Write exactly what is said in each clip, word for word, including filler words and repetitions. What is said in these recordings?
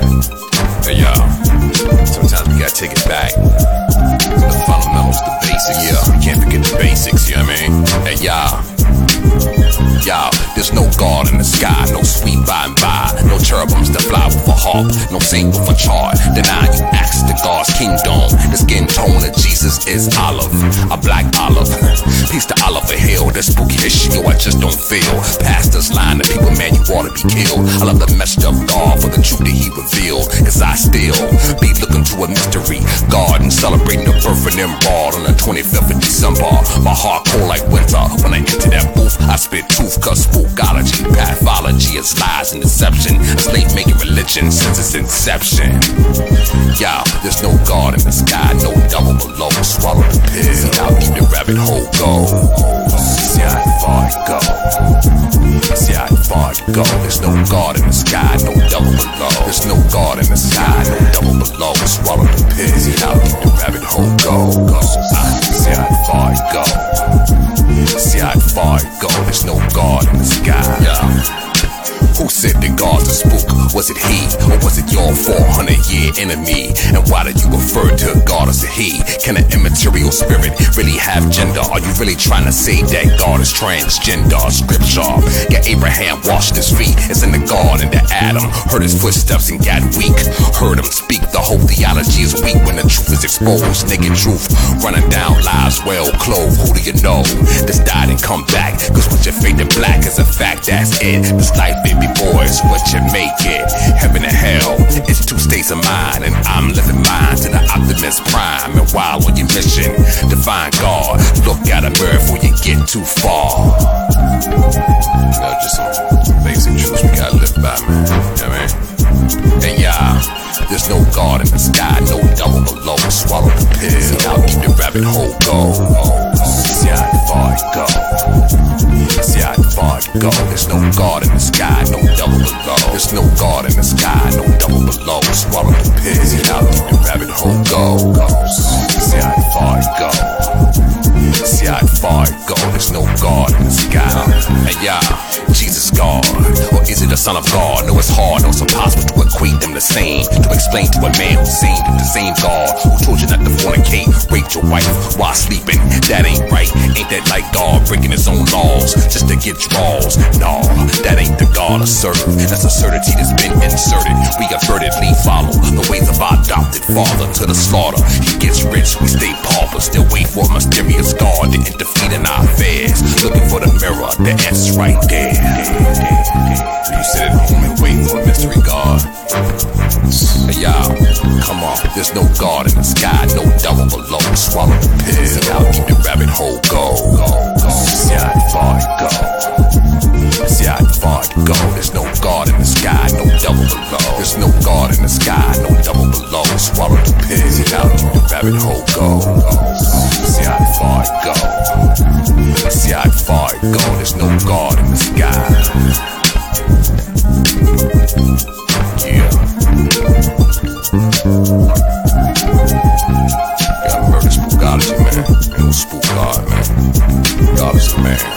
Hey y'all, sometimes we gotta take it back to the fundamentals, the basics. Yeah, we can't forget the basics, you know what I mean? Hey y'all, y'all, there's no God in the sky, no sweet by and by, no cherubims that fly with a harp, no saint with a chart. Deny you access to God's kingdom. The skin tone of Jesus is olive, a black olive. Peace to Oliver Hill, that spooky issue I just don't feel. Pastors lying to people, man, you ought to be killed. I love the message of God for the truth that he revealed, cause I still be looking to a mystery God and celebrating the birth of Nimrod on the twenty-fifth of December. My heart cold like winter. When I enter that booth, I spit truth, cause spookology, pathology is lies and deception. A slave making religion since its inception. Y'all, there's no God in the sky, no devil below. Swallow the pill, see how deep the rabbit hole goes. See how far it go. See how far it go. There's no God in the sky, no devil below. There's no God in the sky, no devil below. Swallow the pill, see how deep the rabbit hole goes. See how far it go. See how far it go. There's no God in the sky. Yeah. Who said that God's a spook? Was it he, or was it your four hundred year enemy? And why did you refer to God as a he? Can an immaterial spirit really have gender? Are you really trying to say that God is transgender? Scripture, yeah, Abraham washed his feet. It's in the garden that Adam heard his footsteps and got weak. Heard him speak, the whole theology is weak when the truth is exposed. Naked truth, running down lies well clothed. Who do you know? This died and come back, cause what you fade to black is a fact, that's it. This life, baby boys, what you make it. Heaven and hell, it's two states of mind, and I'm living mine to the optimist prime. And while on your mission to find God, look at a mirror before you get too far. You know, just some basic truths we gotta live by, man. You know what I mean? And yeah, there's no God in the sky, no devil below. Swallow the pill, see how deep the rabbit hole goes. See how far it go. See how far it go. There's no God in the sky, no devil below. There's no God in the sky, no devil below. Swallow the pill, see how deep the rabbit hole goes. See how far it go. See how far it go. There's no God in the sky. And yeah, Jesus God, or is it the Son of God? No, it's hard, no, it's impossible to equate them the same. To explain to a man who's seen the same God who told you not to fornicate, rape your wife while sleeping. That ain't right. Ain't that like God breaking his own laws just to get draws? No, that ain't the God I serve. That's absurdity that's been inserted. We avertedly follow the ways of our adopted father to the slaughter. He gets rich, we stay paupers. Still wait for a mysterious God to interfere in our affairs. Looking for the mirror, the answer's right there. You sit at home and wait for a mystery God. Hey y'all, come on. There's no God in the sky, no devil below. Swallow the pill, see how deep the rabbit hole goes. See how far it go. See how far it go. There's no God in the sky, no devil below. There's no God in the sky, no devil below. Swallow the pill, see how deep the rabbit hole goes. See how far it go. See how far it go. There's no God in the sky. Yeah. Gotta murder spookology, man. Ain't no spook God, man. God is a man.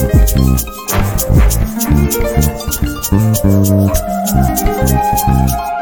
Thank you.